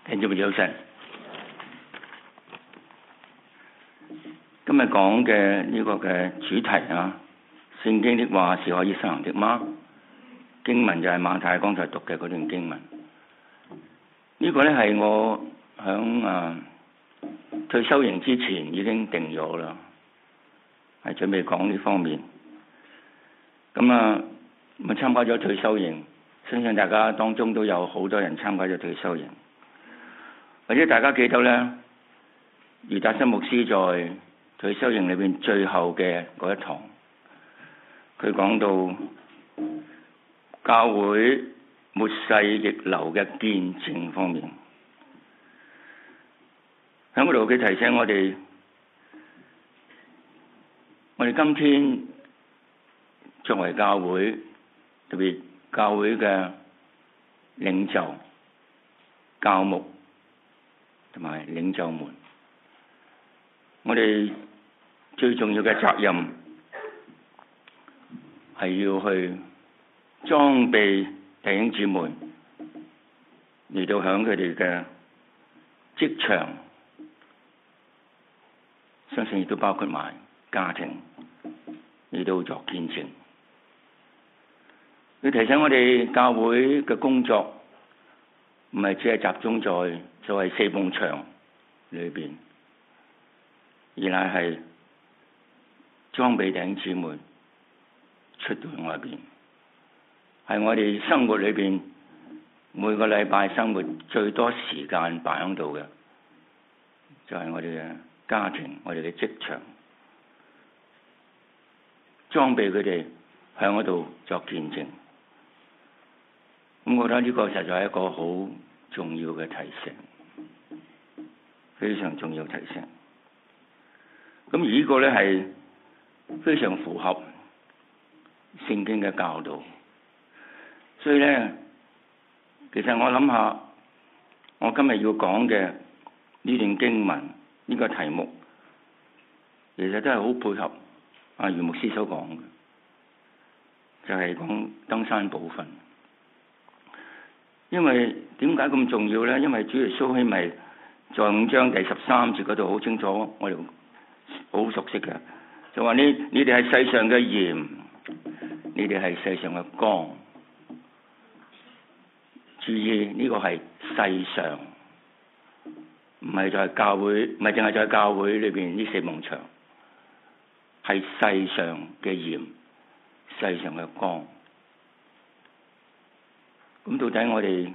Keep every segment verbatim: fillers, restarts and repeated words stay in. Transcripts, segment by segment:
聽眾早晨，今日講嘅呢個嘅主題啊，聖經的話是可以實行的嗎？經文就係馬太剛才讀嘅嗰段經文。呢、這個呢係我響啊退休營之前已經定咗啦，係準備講呢方面。咁啊，我參加咗退休營，相信大家當中都有好多人參加咗退休營。或者大家記得呢，余達心牧師在退休營裏邊最後嘅嗰一堂，佢講到教會末世逆流嘅見證方面，喺嗰度佢提醒我哋，我哋今天作為教會，特別教會嘅領袖、教牧同埋領袖們，我哋最重要嘅責任係要去裝備弟兄姊妹嚟到響佢哋嘅職場，相信亦都包括埋家庭嚟到作見證。佢提醒我哋教會嘅工作唔係只係集中在所謂四埲牆裏邊，而乃係裝備弟兄姊妹出到外邊，係我哋生活裏邊每個禮拜生活最多時間擺喺度嘅，就係我哋嘅家庭、我哋嘅職場，裝備佢哋向嗰度作見證。咁我覺得呢個實在係一個好重要嘅提醒，非常重要的提醒。咁而呢個呢係非常符合聖經嘅教導，所以呢，其實我諗下，我今日要講嘅呢段經文，呢個題目，其實都係好配合阿余牧師所講嘅，就係講登山寶訓。因為點解咁重要呢？因為主耶穌係咪在五章第十三節嗰度好清楚，我哋好熟悉嘅，就話你你哋係世上嘅鹽，你哋係世上嘅光。注意呢個係世上，唔係在教會，唔係淨係在教會裏邊呢四埲牆，係世上嘅鹽，世上嘅光。咁到底我哋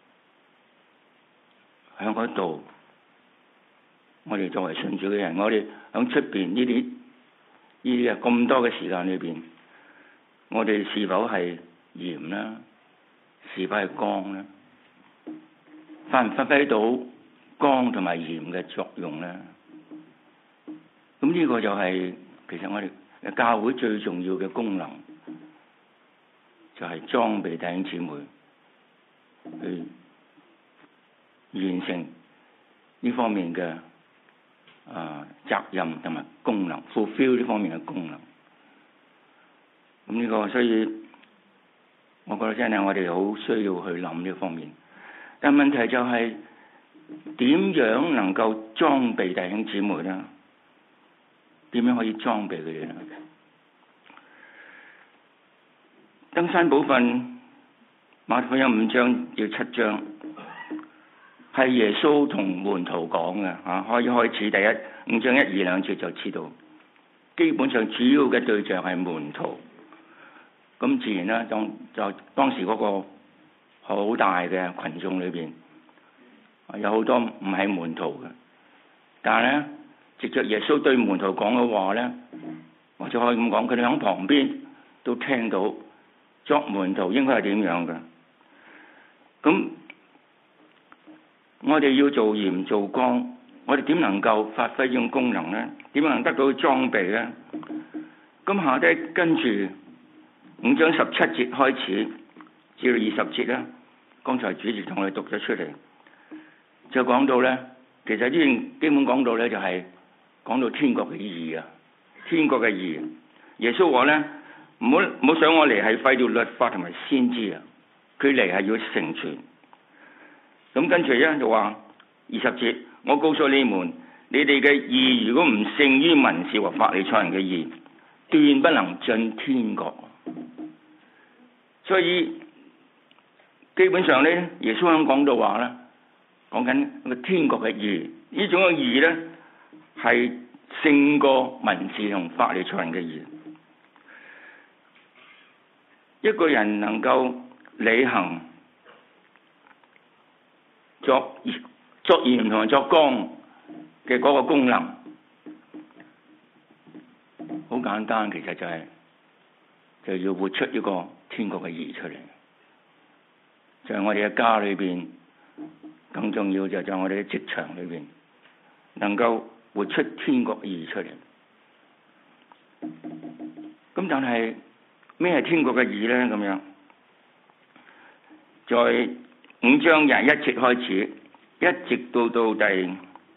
喺嗰度，我哋作為信主嘅人，我哋喺出邊呢啲呢啲啊咁多嘅時間裏邊，我哋是否係鹽呢？是否係光呢？發唔發揮到光同埋鹽嘅作用呢？咁呢個就係、是、其實我哋教會最重要嘅功能，就係、是、裝備弟兄姊妹去完成呢方面嘅啊、呃、責任同埋功能 fulfill 呢方面嘅功能。咁呢個所以我覺得真係我哋好需要去諗呢方面。但問題就係、是、點樣能夠裝備弟兄姊妹呢？點樣可以裝備佢哋呢？登山寶訓馬太福音五章要七章，係耶穌同門徒講嘅嚇。可以開始第一五章一二兩節就知道，基本上主要嘅對象係門徒。咁自然啦，當就當時嗰個好大嘅群眾裏邊，有好多唔係門徒嘅，但係咧，藉着耶穌對門徒講嘅話咧，我就可以咁講，佢哋喺旁邊都聽到作門徒應該係點樣嘅。咁我哋要做鹽做光，我哋點能夠發揮呢種功能呢？點能得到裝備呢？咁下低跟住五章十七節開始至到二十節呢，剛才主持同我哋讀咗出嚟，就講到呢，其實呢段基本講到呢，就係講到天國嘅義啊，天國嘅義。耶穌話呢，唔好唔好想我嚟係廢掉律法同埋先知啊，佢嚟係要成全。咁跟住咧就話二十節，我告訴你們，你哋嘅義如果唔勝於文士和法利賽人嘅義，斷不能進天國。所以基本上咧，耶穌喺講到話啦，講緊個天國嘅義，呢種嘅義咧係勝過文士同法利賽人嘅義。一個人能夠履行作作鹽同埋作光嘅嗰個功能，好簡單，其實就係、是、就要活出一個天國嘅義出嚟。就係、是、我哋嘅家裏邊，更重要就係在我哋嘅職場裏邊，能夠活出天國嘅義出嚟。咁但係咩係天國嘅義咧？咁樣，在五章廿一節開始，一直到到第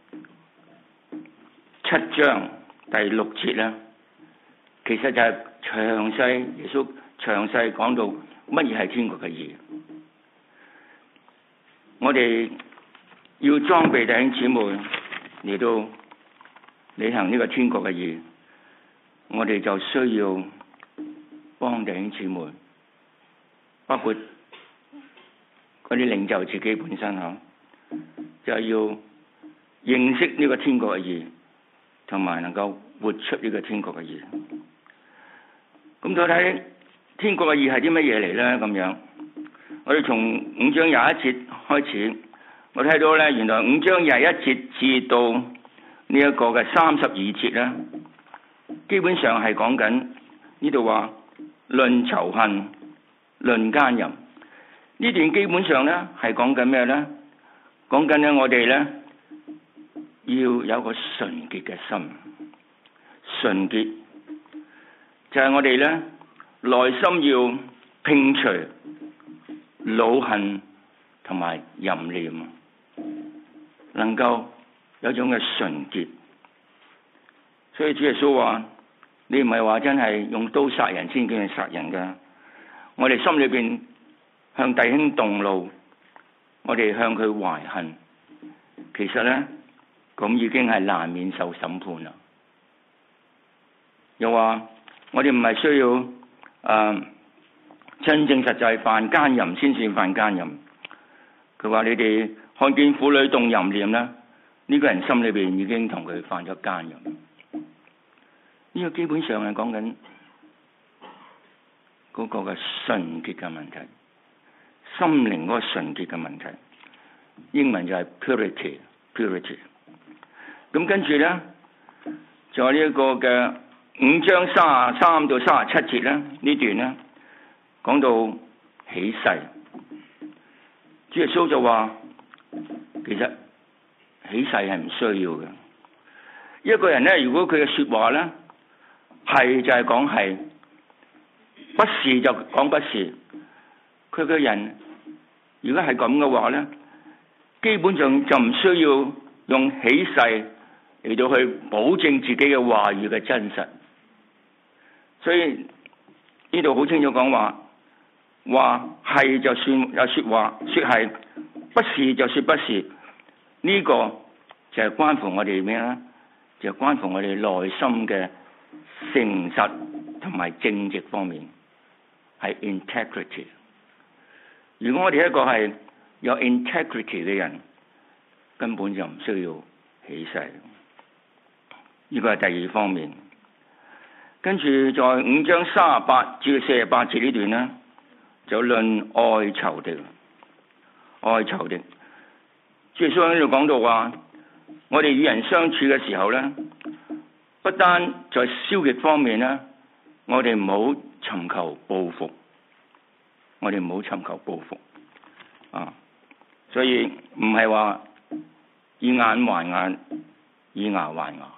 七章第六節咧，其實就係詳細耶穌詳細講到乜嘢係天國嘅義。我哋要裝備弟兄姊妹嚟到履行呢個天國嘅義，我哋就需要幫弟兄姊妹，包括嗰啲領袖自己本身嚇，就係要認識呢個天國嘅義，同埋能夠活出呢個天國嘅義。咁到底天國嘅義係啲乜嘢嚟咧？咁樣，我哋從五章廿一節開始，我睇到咧，原來五章廿一節至到呢一個嘅三十二節咧，基本上係講緊呢度話論仇恨、論奸淫。呢段基本上咧係講緊咩咧？講緊咧我哋咧要有個純潔嘅心，純潔就係我哋咧內心要摒除惱恨同埋淫念，能夠有種嘅純潔。所以主耶穌話：你唔係話真係用刀殺人先叫人殺人㗎。我哋心裏邊向弟兄動怒，我哋向佢懷恨，其實咧咁已經係難免受審判啦。又話我哋唔係需要誒、呃、真正實際犯奸淫先算犯奸淫。佢話你哋看見婦女動淫念啦，呢、這個人心裏邊已經同佢犯咗奸淫。呢、這個基本上係講緊嗰個嘅純潔嘅問題，心靈嗰個純潔嘅問題。英文就係 purity，purity。咁跟住咧，在呢一個嘅五章三十三到三十七節咧，呢段咧講到起誓。主耶穌就話：其實起誓係唔需要嘅。一個人咧，如果佢嘅說話咧係就係講係，不是就講不是。佢嘅人如果係咁嘅話咧，基本上就唔需要用起誓嚟到去保證自己嘅話語嘅真實。所以呢度好清楚講話，話係就算有說話說係，不是就說不是。呢、這個就係關乎我哋咩咧？就係、是、關乎我哋內心嘅誠實同埋正直方面，係 integrity。如果我哋一個係有 integrity 嘅人，根本就唔需要起誓。呢個係第二方面。跟住在五章三十八至四十八節呢段呢，就論愛仇敵。愛仇敵，主耶穌喺度講到話，我哋與人相處嘅時候呢，不單在消極方面呢，我哋唔好尋求報復，我哋唔好尋求報復啊！所以唔係話以眼還眼，以牙還牙。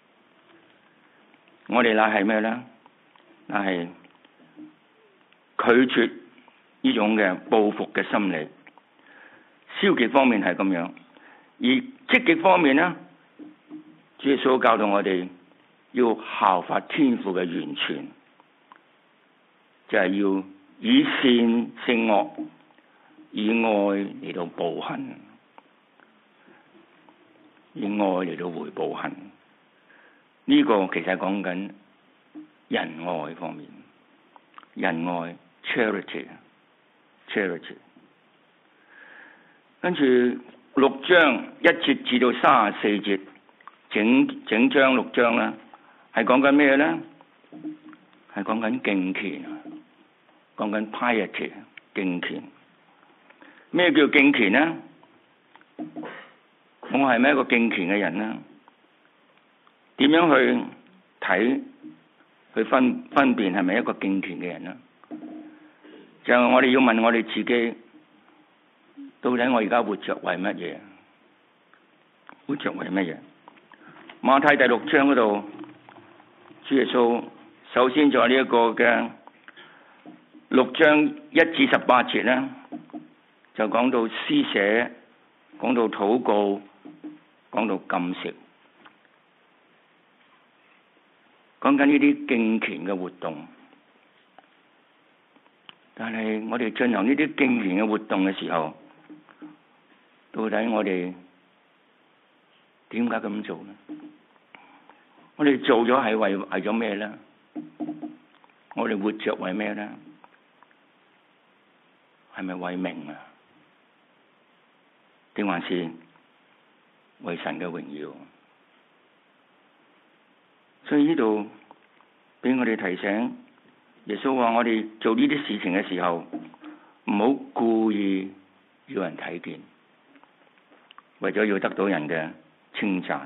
我哋乃係咩咧？乃係拒絕呢種嘅報復嘅心理。消極方面係咁樣，而積極方面咧，主耶穌教導我哋要效法天父嘅完全，就係、是、要以善勝惡，以愛嚟到報恨。 以愛嚟到回報恨。呢、這個其實係講緊仁愛方面，仁愛 charity charity。跟住六章一節至到三十四節，整整章六章啦，係講緊咩咧？係講緊敬虔，講緊 piety 敬虔。咩叫敬虔呢？我係咪一個敬虔嘅人呢？點樣去睇去分分辨係咪一個敬虔嘅人呢？就係我哋要問我哋自己，到底我而家活着為乜嘢？活着為乜嘢？馬太第六章嗰度，主耶穌首先在呢一個嘅六章一至十八節咧，就講到施捨，講到禱告，講到禁食，講緊呢啲敬虔嘅活動。但係我哋進行呢啲敬虔嘅活動嘅時候，到底我哋點解咁做呢？我哋做咗係為為咗咩咧？我哋活着為咩咧？係咪為名啊？定還是為神嘅榮耀？所以呢度俾我哋提醒，耶穌話我哋做呢啲事情嘅時候，唔好故意要人睇見，為咗要得到人嘅稱讚。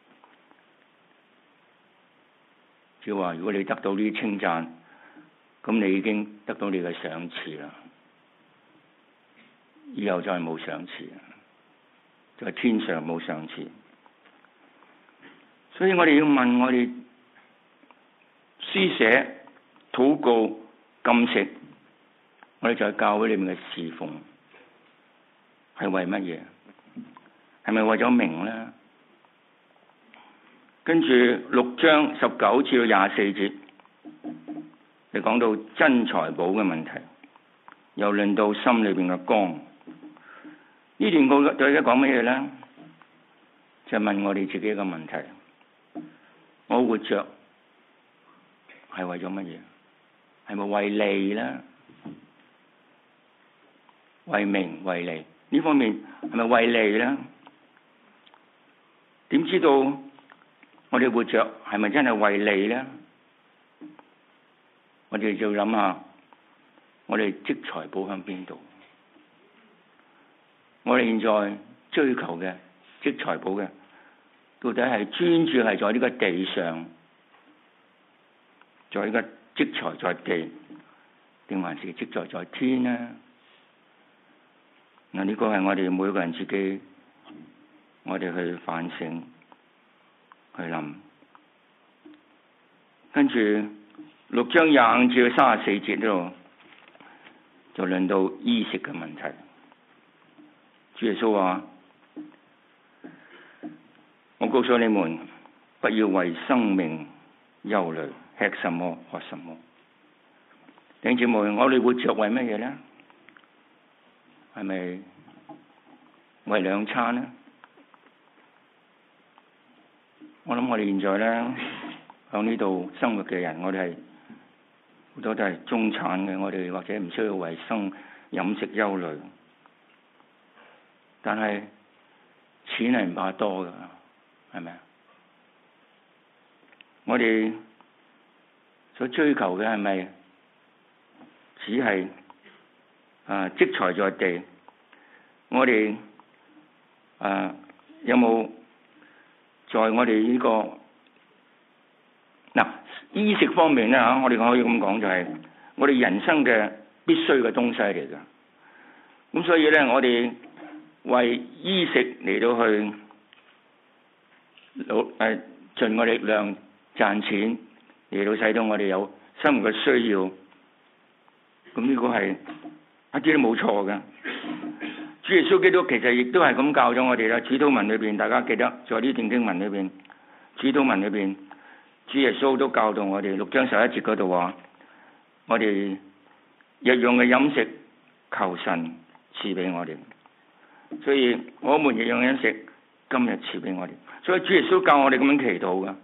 即係話，如果你得到呢啲稱讚，咁你已經得到你嘅賞賜啦。以後再冇賞賜，就係天上冇賞賜。所以我哋要問我哋施捨、禱告、禁食，我哋在教會裏面嘅侍奉係為乜嘢？係咪為咗名咧？跟住六章十九至到廿四節，你講到真財寶嘅問題，又論到心裏邊嘅光。呢段告對而家講乜嘢咧？就係問我哋自己一個問題：我活着係為咗乜嘢？係咪為利咧？為名為利呢方面係咪為利咧？點知道我哋活着係咪真係為利咧？我哋就諗下，我哋積財寶喺邊度？我哋現在追求嘅積財寶嘅，到底係專注係在呢個地上，在呢個積財在地，定還是積財在天呢？嗱，呢個係我哋每個人自己，我哋去反省，去諗。跟住六章廿五至到三十四節呢度，就論到衣食嘅問題。主耶穌話：我告訴你們，不要為生命憂慮，吃什麼喝什麼。弟兄姊妹，我哋活着為乜嘢咧？係咪為兩餐呢？我諗我哋現在咧，響呢度生活嘅人，我哋係好多都係中產嘅，我哋或者唔需要為生飲食憂慮。但係錢係唔怕多噶，係咪啊？我哋所追求嘅係咪只係啊積財在地？我哋啊有冇在我哋呢個嗱衣食方面咧嚇？我哋可以咁講，就係我哋人生嘅必須嘅東西嚟㗎。咁所以咧，我哋為衣食嚟到去努誒盡我力量賺錢，嚟到使到我哋有生活嘅需要。咁呢個係一啲都冇錯嘅。主耶穌基督其實亦都係咁教咗我哋啦。主禱文裏邊，大家記得在呢段經文裏邊，主禱文裏邊，主耶穌都教導我哋六章十一節嗰度話：我哋日用嘅飲食，求神賜俾我哋。所以我們日用飲食， 今日賜俾我哋。所以主耶穌教我哋咁樣祈禱噶。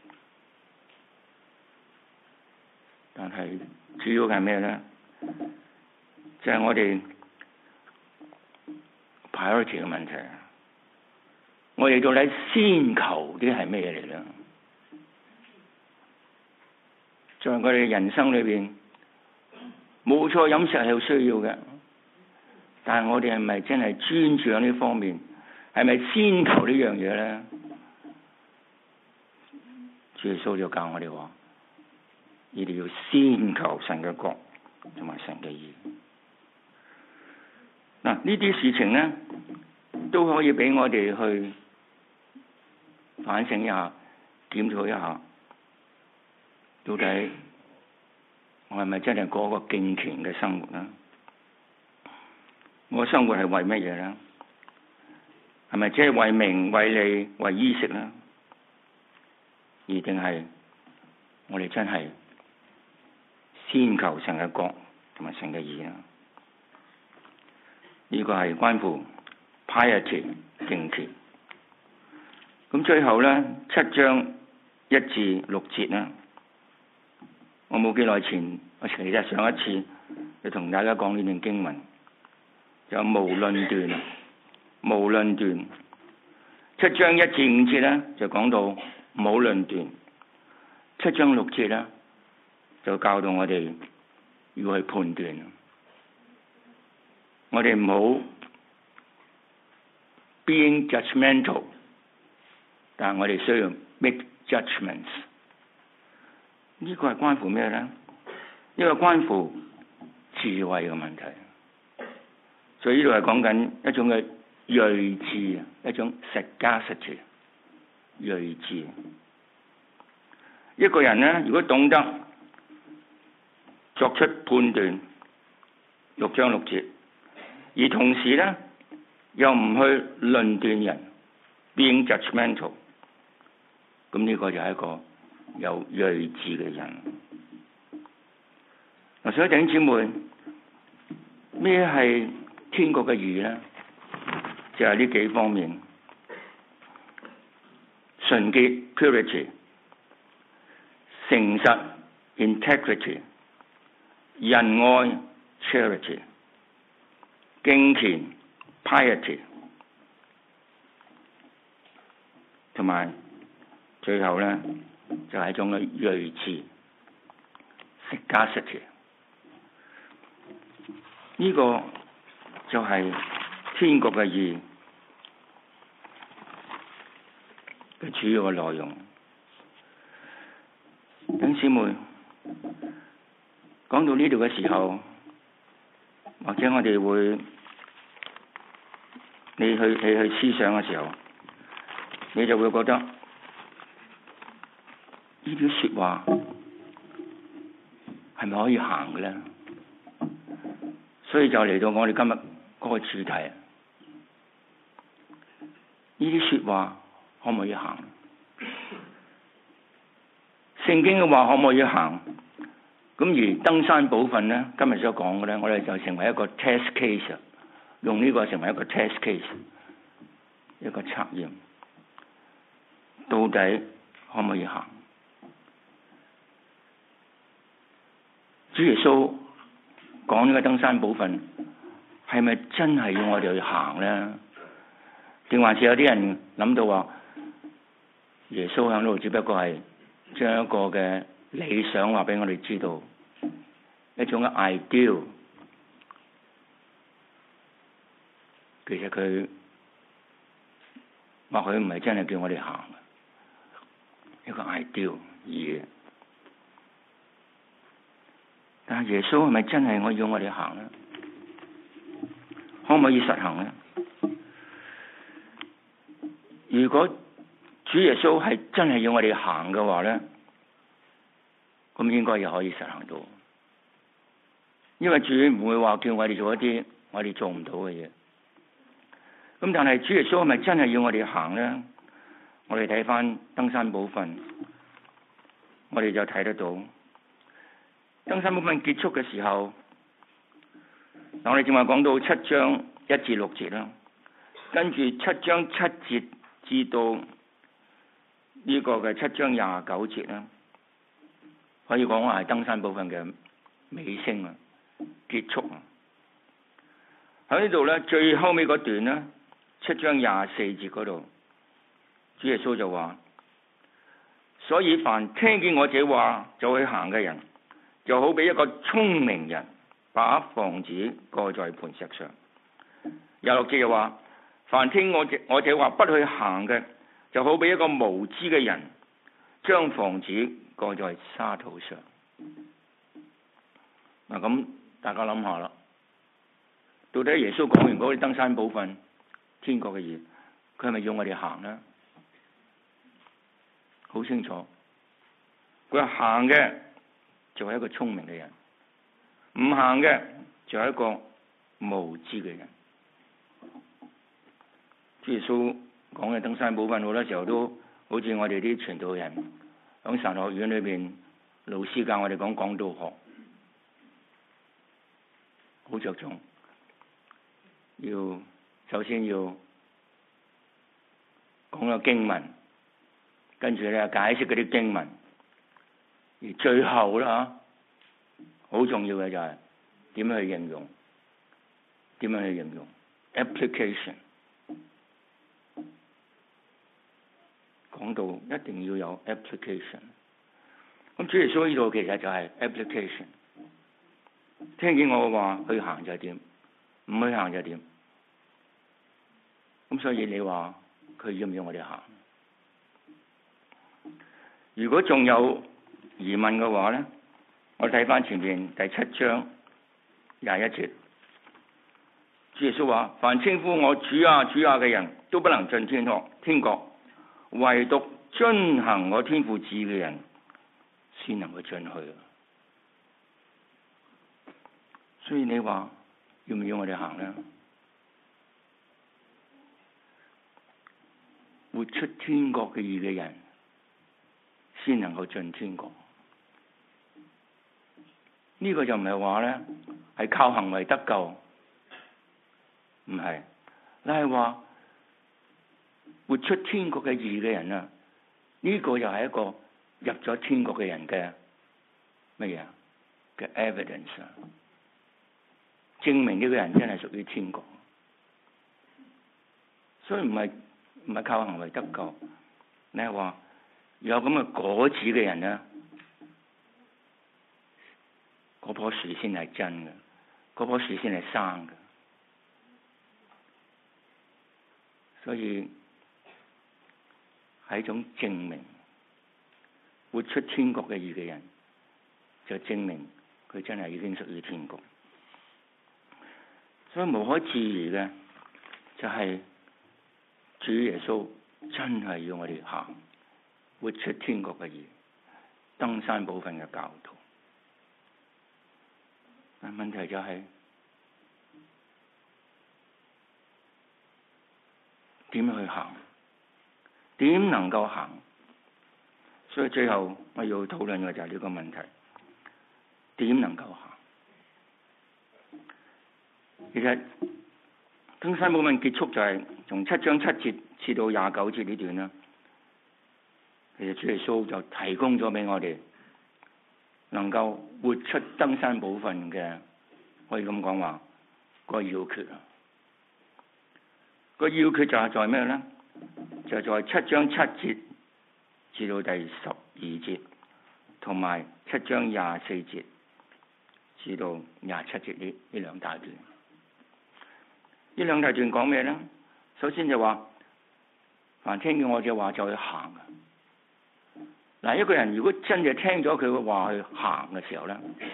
但係主要係咩咧？就係、是、我哋 priority 嘅問題。我哋到底先求啲係咩嚟咧？在我哋人生裏邊，冇錯，飲食係好需要嘅。但係我哋係咪真係專注喺呢方面？係咪先求呢樣嘢咧？主耶穌就教我哋話：你哋要先求神嘅國同埋神嘅義。嗱，呢啲事情咧都可以俾我哋去反省一下、檢討一下，到底我係咪真係過個敬虔嘅生活咧？我生活係為乜嘢咧？係咪只係為名、為利、為衣食咧？而定係我哋真係先求神嘅國同埋神嘅義啊？呢個係關乎 piety 敬虔。咁最後咧，七章一至六節啦。我冇幾耐前，我其實上一次就同大家講呢段經文，就無論斷，無論斷。七章一至五節咧就講到冇論斷，七章六節咧就教導我哋要去判斷。我哋唔好 being judgmental， 但係我哋需要 make judgments。呢個係關乎咩咧？呢個關乎智慧嘅問題。所以呢度係講緊一種嘅睿智，一種 sagacity， 睿智。一個人咧，如果懂得作出判斷，六章六節，而同時咧又唔去論斷人 ，being judgmental， 咁呢個就係一個有睿智嘅人。嗱，所以弟兄姊妹，咩係天國嘅義咧？就係、是、呢幾方面：純潔 purity、誠實 integrity、仁愛 charity、敬虔 piety， 同埋最後咧就係、是、一種嘅睿智 sagacity。呢個就係天國嘅義嘅主要嘅內容。弟兄姊妹，講到呢度嘅時候，或者我哋會你去你去思想嘅時候，你就會覺得呢啲說話係咪可以行嘅咧？所以就嚟到我哋今日嗰個主題，呢啲說話可唔可以行？聖經嘅話可唔可以行？咁而登山寶訓咧，今日所講嘅咧，我哋就成為一個 test case， 用呢個成為一個 test case， 一個測驗，到底可唔可以行？主耶穌講呢個登山寶訓，係咪真係要我哋去行咧？定還是有啲人諗到話，耶穌喺度只不過係將一個嘅理想話俾我哋知道，一種嘅 ideal。其實佢或許唔係真係叫我哋行，一個 ideal 嘢。但係耶穌係咪真係我要我哋行咧？可唔可以實行咧？如果主耶穌係真係要我哋行嘅話咧，咁應該又可以實行到。因為主唔會話叫我哋做一啲我哋做唔到嘅嘢。咁但係主耶穌係咪真係要我哋行咧？我哋睇翻登山寶訓，我哋就睇得到。登山寶訓結束嘅時候，嗱，我哋正話講到七章一至六節啦，跟住七章七節至到呢個嘅七章廿九節啦，可以講話係登山寶訓嘅尾聲啊，結束啊。喺呢度咧，最後尾嗰段咧，七章廿四節嗰度，主耶穌就話：所以凡聽見我這話就去行嘅人，就好比一個聰明人把房子蓋在磐石上。廿六節又話：凡聽我這我這話不去行嘅，就好比一個無知嘅人將房子蓋在沙土上。嗱，咁大家諗下啦，到底耶穌講完嗰啲登山寶訓、天國嘅嘢，佢係咪要我哋行呢？好清楚，佢話行嘅就係一個聰明嘅人，唔行嘅就係一個無知嘅人。主耶穌講嘅登山寶訓好多時候都好似我哋啲傳道人喺神學院裏邊，老師教我哋講講道學，好着重，要首先要講個經文，跟住咧解釋嗰啲經文，而最後啦嚇，好重要嘅就係點樣去應用，點樣去應用 application。講到一定要有 application。咁主耶穌呢度其實就係 application。聽見我嘅話去行就係點，唔去行就係點。咁所以你話佢要唔要我哋行？如果仲有疑問嘅話咧，我睇翻前面第七章廿一節，主耶穌話：凡稱呼我主啊主啊嘅人都不能進天國，天國唯獨遵行我天父旨嘅人先能夠進去。所以你話要唔要我哋行呢？活出天國嘅義嘅人先能夠進天國。呢、這個就唔係話咧係靠行為得救，唔係，你係話活出天國嘅義嘅人啊！呢、這個又係一個入咗天國嘅人嘅乜嘢嘅 evidence 啊，證明呢個人真係屬於天國。所以唔係唔係靠行為得救，你係話有咁嘅果子嘅人咧，嗰棵樹先係真嘅，嗰棵樹先係生嘅。所以係一種證明，活出天國嘅義嘅人，就證明佢真係已經屬於天國。所以無可置疑嘅就係主耶穌真係要我哋行，活出天國嘅義，登山寶訓嘅教導。但問題就係點去行？點能夠行？所以最後我要討論嘅就係呢個問題：點能夠行？其實登山寶訓結束就係從七章七節至到廿九節呢段啦。其實主耶穌就提供咗俾我哋能夠活出登山寶訓嘅，可以咁講話個要訣啊。個要訣就係在咩咧？就在七章七節至到第十二節，同埋七章廿四節至到廿七節呢呢兩大段。呢兩大段講咩咧？首先就話，凡聽見我嘅話就去行。嗱，一個人如果真係聽咗佢嘅話去行嘅時候咧，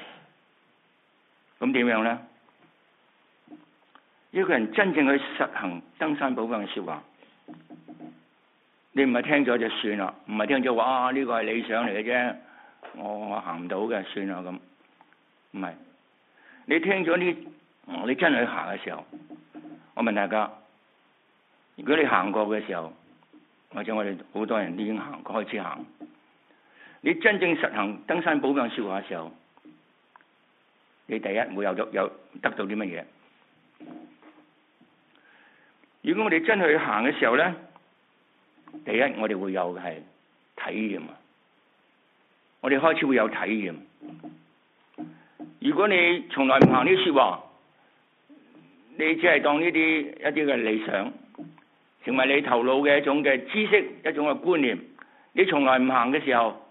咁點樣咧？一個人真正去實行登山寶訓嘅說話，你唔係聽咗就算啦，唔係聽咗話啊呢個係理想嚟嘅啫，我我行唔到嘅，算啦咁。唔係，你聽咗呢，你真係去行嘅時候，我問大家，如果你行過嘅時候，或者我哋好多人已經行過開始行，你真正實行登山寶訓說話嘅時候，你第一會有得有得到啲乜嘢？如果我哋真係去行嘅時候咧， 第一，我哋會有嘅係體驗啊！我哋開始會有體驗。如果你從來唔行呢啲説話，你只係當呢啲一啲嘅理想，成為你頭腦嘅一種嘅知識，一種嘅觀念。你從來唔行嘅時候，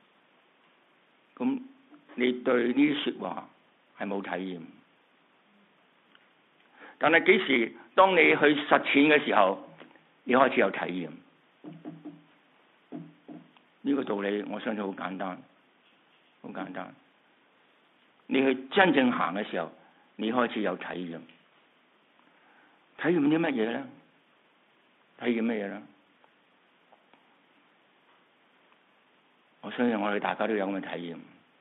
咁你對呢啲説話係冇體驗。但係幾時當你去實踐嘅時候，你開始有體驗。呢個道理我相信好簡單，好簡單。你去真正行嘅時候，你開始有體驗。體驗啲乜嘢咧？體驗乜嘢咧？我相信我哋大家都有咁嘅體驗，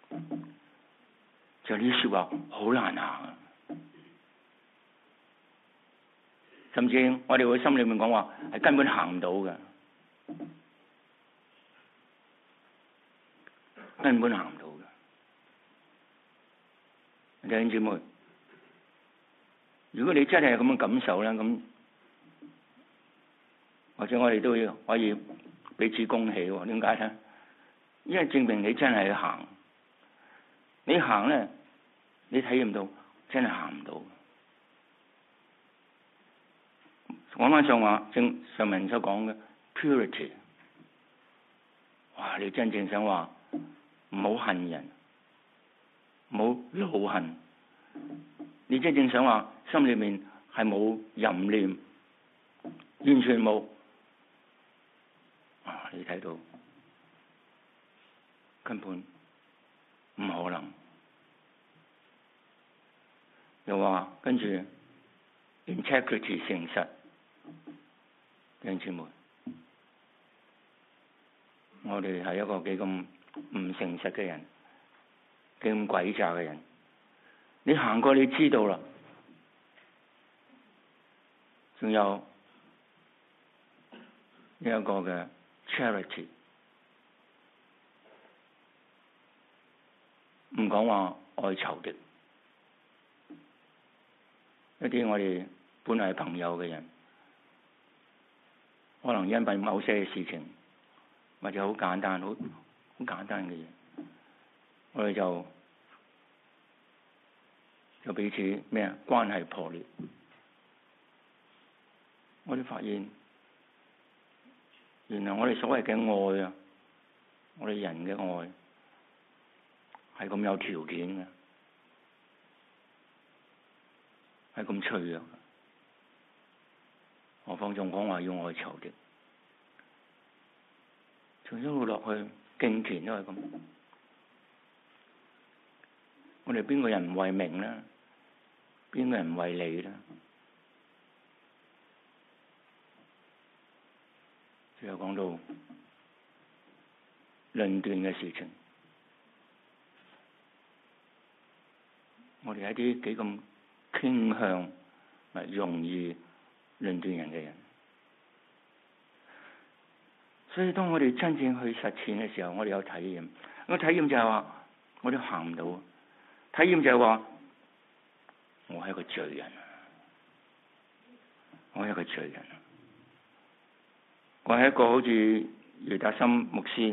就呢啲説話好難行啊！甚至我哋會心裏面講話係根本行唔到嘅，根本行唔到嘅。弟兄姊妹，如果你真係有咁嘅感受咧，咁或者我哋都要可以彼此恭喜喎。點解咧？因為證明你真係去行，你行咧，你體驗到真係行唔到。講翻上話，正上文所講嘅 purity， 哇！你真正想話唔好恨人，唔好惱恨，你真正想話心裏面係冇淫念，完全冇。啊！你睇到根本唔可能。又話跟住 integrity 誠實。弟兄姊妹，我哋係一個幾咁唔誠實嘅人，幾咁詭詐嘅人。你行過你知道啦。仲有呢一個嘅 charity， 唔講話愛仇敵，一啲我哋本來係朋友嘅人，可能因為某些事情，或者好簡單、好好簡單嘅嘢，我哋就就彼此咩啊關係破裂。我哋發現，原來我哋所謂嘅愛啊，我哋人嘅愛係咁有條件嘅，係咁脆弱。何況仲講話要愛仇敵，從一路落去敬虔都係咁。我哋邊個人唔為名咧？邊個人唔為利咧？最後講到論斷嘅事情，我哋係一啲幾咁傾向係容易論斷人嘅人，所以當我哋真正去實踐嘅時候，我哋有體驗。個體驗就係話，我哋行唔到。體驗就係話，我係一個罪人，我係一個罪人。我係一個好似余達心牧師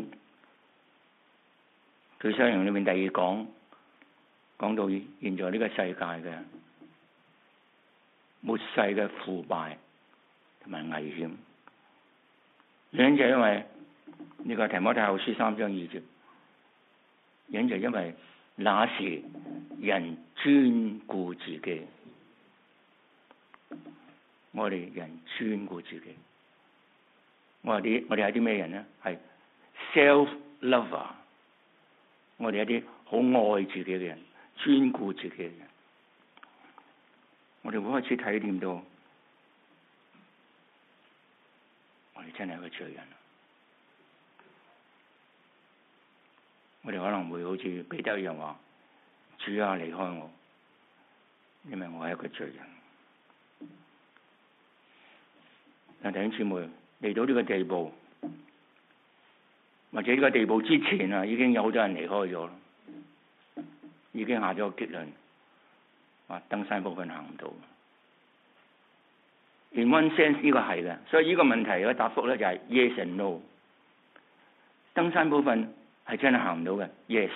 佢《商人》裏面第二講講到現在呢個世界嘅末世嘅腐敗同埋危險，原因就係因為呢個提摩太後書三章二節，原因就係因為那時人專顧自己，我哋人專顧自己。我哋啲我哋係啲咩人咧？係 self-lover， 我哋一啲好愛自己嘅人，專顧自己嘅人。我哋會開始體驗到，我哋真係一個罪人。我哋可能會好似彼得一樣話：主啊，離開我，因為我係一個罪人。但弟兄姊妹，嚟到呢個地步，或者呢個地步之前啊，已經有好多人離開咗，已經下咗個結論，話登山部分行唔到。 In one sense 呢個係嘅，所以呢個問題嘅答覆咧就係 yes and no。登山部分係真係行唔到嘅 ，yes。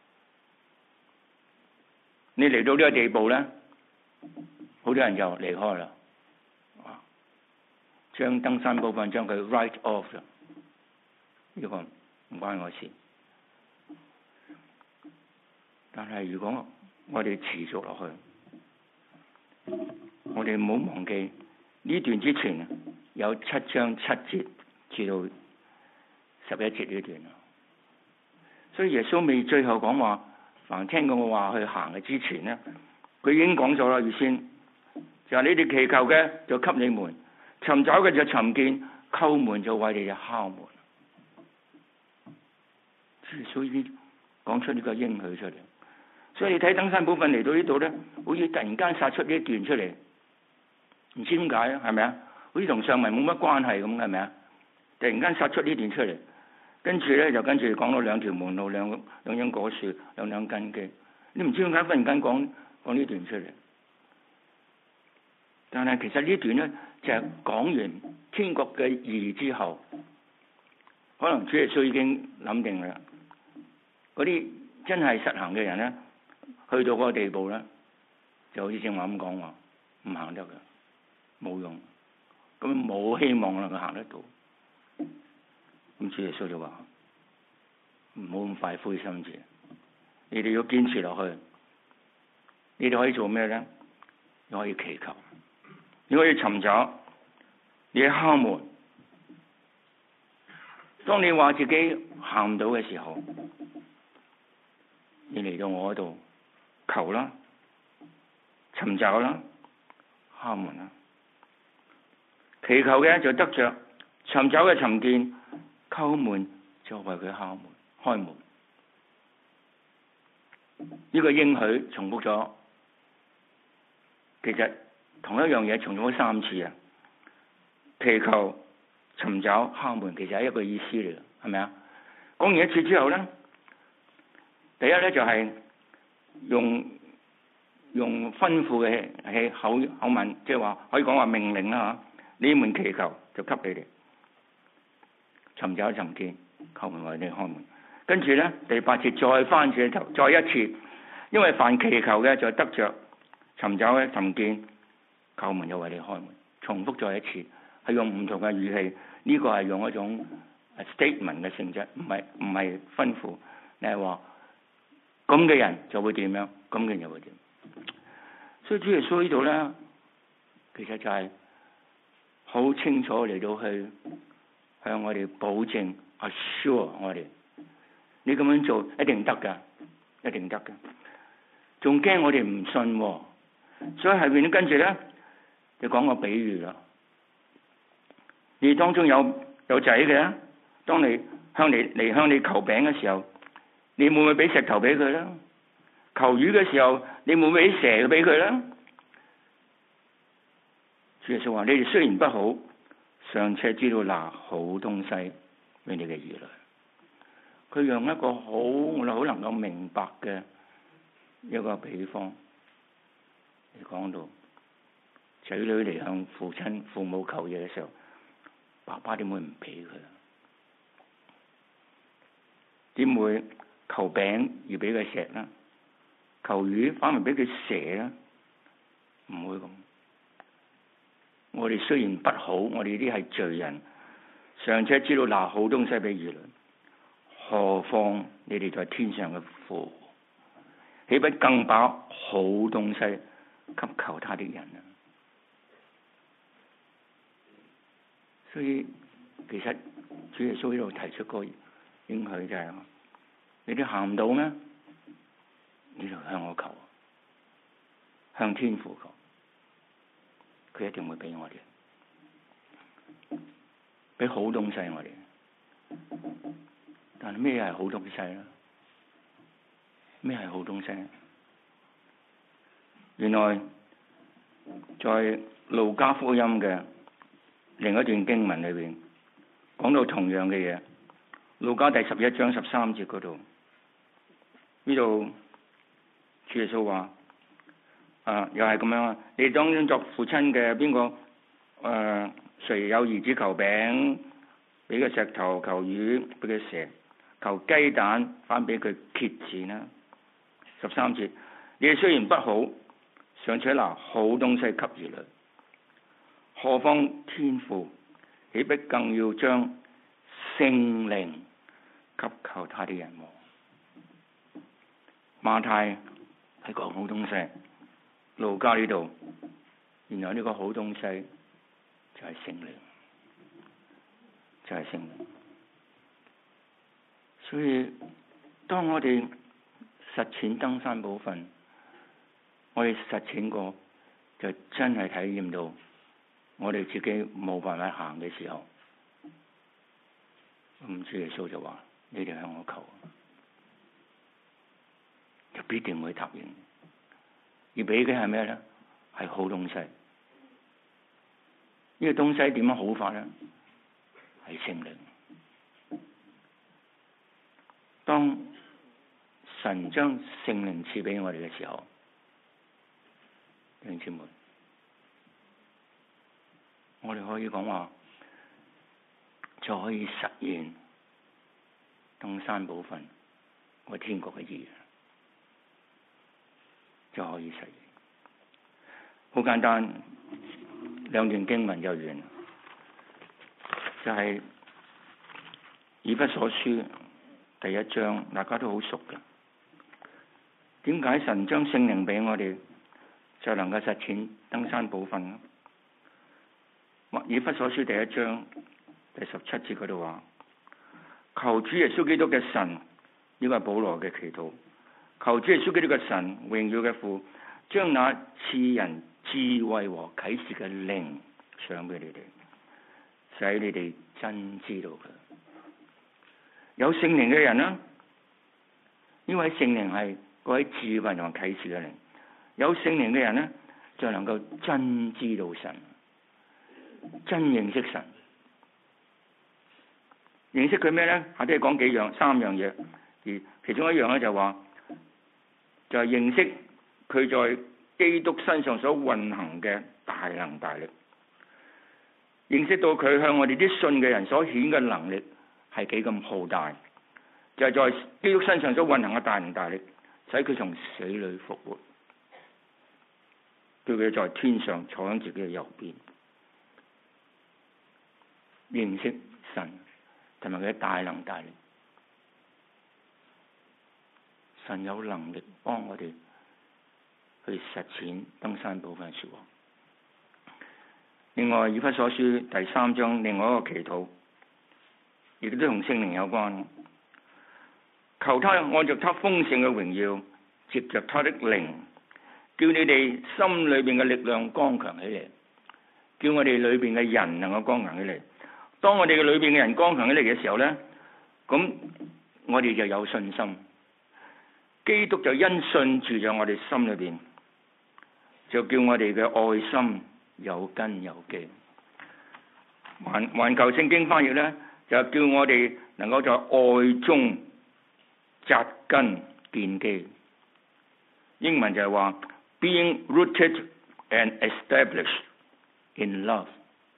你嚟到呢個地步咧，好多人就離開啦，將登山部分將佢 write off 咗，呢個唔關我事。但係如果我哋持續落去，我哋唔好忘記。呢段之前有七章七節至到十一節呢段，所以耶穌未最後講話，凡聽過我話去行嘅之前呢，佢已經講咗啦。預先就係、是、你哋祈求嘅就給你們，尋找嘅就尋見，叩門就為你哋敲門。耶穌已經講出呢個應許出嚟，所以你睇登山寶訓嚟到呢度咧，好似突然間殺出呢一段出嚟。唔知點解啊？係咪啊？好似同上文冇乜關係咁，係咪啊？突然間殺出呢段出嚟，跟住咧就跟住講到兩條門路、兩兩種果樹、兩兩根基。你唔知點解忽然間講講呢段出嚟？但係其實呢段咧就係、是、講完天國嘅義之後，可能主耶穌已經諗定啦。嗰啲真係實行嘅人咧，去到嗰個地步咧，就好似正話咁講話，唔行得㗎。冇用，咁冇希望能夠行得到。咁主耶穌就話：唔好咁快灰心住，你哋要堅持落去。你哋可以做咩咧？你可以祈求，你可以尋找，你可以敲門。當你話自己行唔到嘅時候，你嚟到我嗰度求啦，尋找啦，敲門啦。祈求嘅就得着，尋找嘅尋見，叩門就為佢敲門開門。呢、這個應許重複咗，其實同一樣嘢重複咗三次啊！祈求、尋找、敲門，其實係一個意思嚟嘅，係咪啊？講完一次之後咧，第一咧就係、是、用用吩咐嘅係口口吻，即係話可以講話命令啦嚇。你們祈求就給你哋，尋找尋見，叩門為你開門。跟住咧第八節再翻轉頭再一次，因為凡祈求嘅就得着，尋找嘅尋見，叩門就為你開門。重複再一次，係用唔同嘅語氣，呢、這個係用一種 statement 嘅性質，唔係唔係吩咐。你係話咁嘅人就會點樣，咁嘅人就會點。所以主耶穌呢度咧，其實就係、是。好清楚嚟到去向我哋保證 assure 我哋，你咁樣做一定得噶，一定得噶。仲驚我哋唔信、哦，所以後邊跟住咧就講個比喻啦。你當中有有仔嘅，當你向你嚟向你求餅嘅時候，你會唔會俾石頭俾佢咧？求魚嘅時候，你會唔會俾蛇俾佢咧？主耶穌話：你哋雖然不好，尚且知道拿好東西俾你嘅兒女。佢用一個好我哋好能夠明白嘅一個比方嚟講到，仔女嚟向父親父母求嘢嘅時候，爸爸點會唔俾佢？點會求餅而俾佢石啦？求魚反而俾佢蛇啦？唔會咁。我哋雖然不好，我哋啲係罪人，尚且知道拿好東西俾兒女，何況你哋在天上嘅父，豈不更把好東西給求他的人啊？所以其實主耶穌呢度提出個應許就係、是：你哋行唔到咩？你就向我求，向天父求。佢一定會俾我哋，俾好東西我哋。但係咩係好東西咧？咩係好東西？原來在路加福音嘅另一段經文裏邊，講到同樣嘅嘢。路加第十一章十三節嗰度，呢度主耶穌話。啊，又係咁樣啊！你當中作父親嘅邊個誒誰有兒子求餅，俾個石頭；求魚，俾佢蛇；求雞蛋，反俾佢蠍子呢？十三節，你哋雖然不好，尚且拿好東西給兒女，何況天父豈不更要將聖靈給求他的人麼？馬太係講好東西，路加呢度，原來呢個好東西就係聖靈，就係聖靈。所以當我哋實踐登山寶訓，我哋實踐過，就真係體驗到我哋自己冇辦法行嘅時候，咁主耶穌就話：你哋向我求，就必定會答應。而俾嘅係咩咧？係好東西。呢個東西點樣好法咧？係聖靈。當神將聖靈賜俾我哋嘅時候，弟兄姊妹，我哋可以講話就可以實現登山寶訓我天國嘅意義，就可以實現。好簡單，兩段經文就完，就係、是、以弗所書第一章，大家都好熟嘅。點解神將聖靈俾我哋，就能夠實踐登山寶訓呢？以弗所書第一章第十七節嗰度話：求主耶穌基督嘅神，呢個係保羅嘅祈禱，求主耶穌基督嘅神，榮耀嘅父，將那賜人智慧和啟示嘅靈賞俾你哋，使你哋真知道佢。有聖靈嘅人啦，呢位聖靈係嗰位智慧同啟示嘅靈。有聖靈嘅人呢，就能夠真知道神，真認識神。認識佢咩呢？下啲講幾樣，三樣嘢。而其中一樣咧就話，就係、是、認識佢在基督身上所運行嘅大能大力。認識到佢向我哋啲信嘅人所顯嘅能力係幾咁浩大，就係、是、在基督身上所運行嘅大能大力，使佢從死裏復活，叫佢在天上坐喺自己嘅右邊。認識神同埋佢嘅大能大力，神有能力幫我哋去實踐登山寶訓說話。另外，以弗所書第三章另外一個祈禱，亦都同聖靈有關。求他按照他豐盛嘅榮耀，藉着他的靈，叫你哋心裏邊嘅力量剛強起嚟，叫我哋裏邊嘅人能夠剛強起嚟。當我哋嘅裏邊嘅人剛強起嚟嘅時候呢，咁我哋就有信心。基督就因信住在我哋心裏邊，就叫我哋嘅愛心有根有基。環環球聖經翻譯呢，就叫我哋能夠在愛中扎根建基。英文就係話 being rooted and established in love。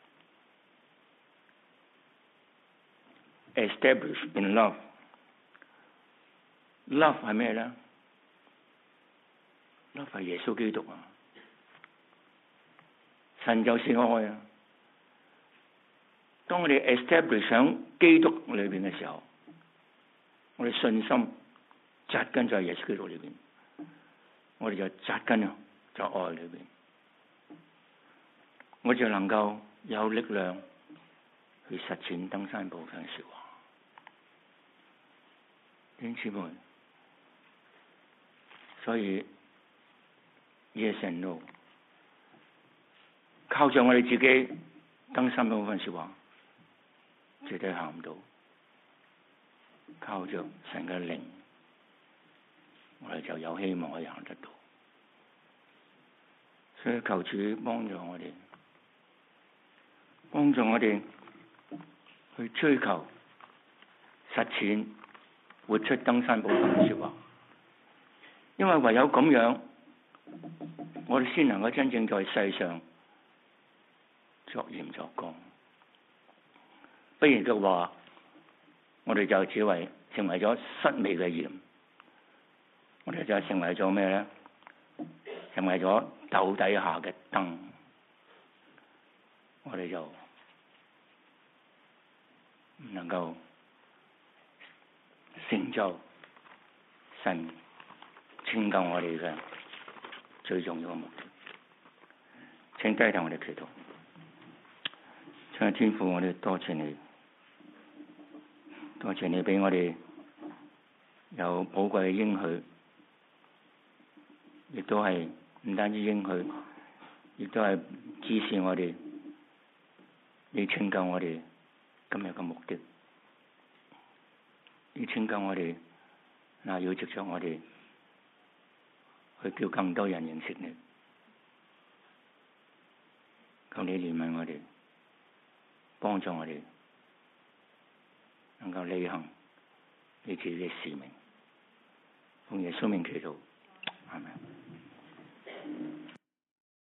established in love。 love 係咩咧？ love 係耶穌基督啊！神就是愛啊！當我哋 establish 喺基督裏邊嘅時候，我哋信心扎根在耶穌基督裏邊，我哋就扎根啊，在愛裏邊，我就能夠有力量去實踐登山寶訓嘅說話。弟兄姊妹，所以 yes and no， 靠着我哋自己登山寶訓說話絕對行唔到，靠着神嘅靈，我哋就有希望可以行得到。所以求主幫助我哋，幫助我哋去追求實踐活出登山寶訓嘅說話，因為唯有咁樣，我哋先能夠真正在世上作鹽作光。不然嘅話，我哋就只為成為咗失味嘅鹽，我哋就成為咗咩咧？成為咗斗底下嘅燈，我哋就唔能夠成就神拯救我哋嘅最重要嘅目的。請低頭我哋祈禱。親愛天父，我哋多謝你，多謝你俾我哋有寶貴嘅應許，亦都係唔單止應許，亦都係指示我哋，你拯救我哋今日嘅目的，你拯救我哋，嗱要藉著我哋去叫更多人認識你，求你憐憫我哋，幫助我哋能夠履行你自己嘅使命，奉耶穌名祈禱，阿們。